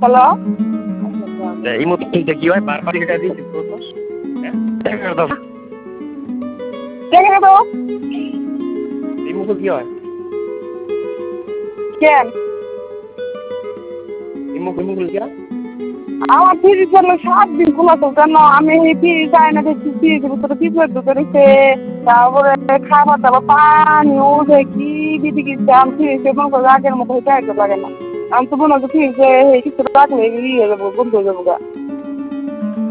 hello এই মতো কিনতে কি হয় বারবার এটা দিয়েছি তো দেখে তো এই মতো কি হয় কেন এই মুখ কি হয় আমার ফ্রিজ জন্য 7 দিন খোলা তো কেন আমি এই ফ্রিজ চাই না দেখছি ফ্রিজের ভিতরে কি করে ঢুকে রয়েছে তারপরে খাবার দাবার পানি ওঠে কি দিদি গেছে আমি ফ্রিজে মনে করো আগের মতো হইতে লাগে না আমি তো মনে হচ্ছে ফ্রিজে কিছু রাখলে ইয়ে হয়ে যাবো বন্ধ হয়ে যাবো গা